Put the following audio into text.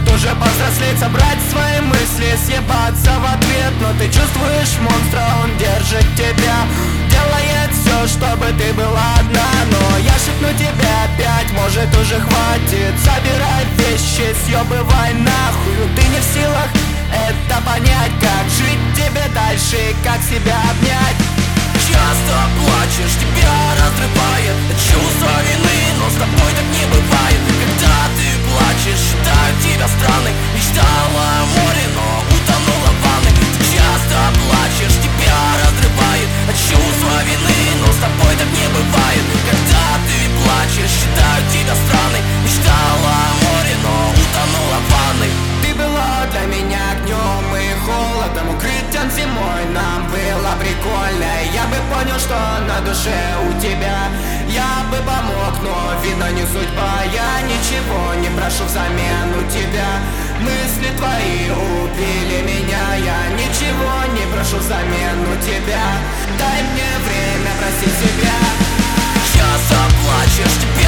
Может уже повзрослеть, собрать свои мысли, съебаться в ответ. Но ты чувствуешь монстра, он держит тебя, делает все, чтобы ты была одна. Но я шепну тебе опять, может уже хватит. Собирай вещи, съебывай нахуй. Ты не в силах это понять, как жить тебе дальше и как себя обнять. Часто плачешь, тебя разрывает чувство вины, но с тобой так не бывает. Когда ты плачешь, считаю тебя странной. Мечтала о море, но утонула в ванной. Ты часто плачешь, тебя разрывает чувство вины, но с тобой так не бывает. Когда ты плачешь, считаю тебя странной. Мечтала о море, но утонула в ванной. Ты была для меня огнем и холодом, укрытием зимой нам было прикольно. Я бы понял, что на душе у тебя, я бы помог, но видно не судьба. Я ничего не прошу взамен у тебя, мысли твои убили меня. Я ничего не прошу взамен у тебя, дай мне время простить себя. Часто плачешь,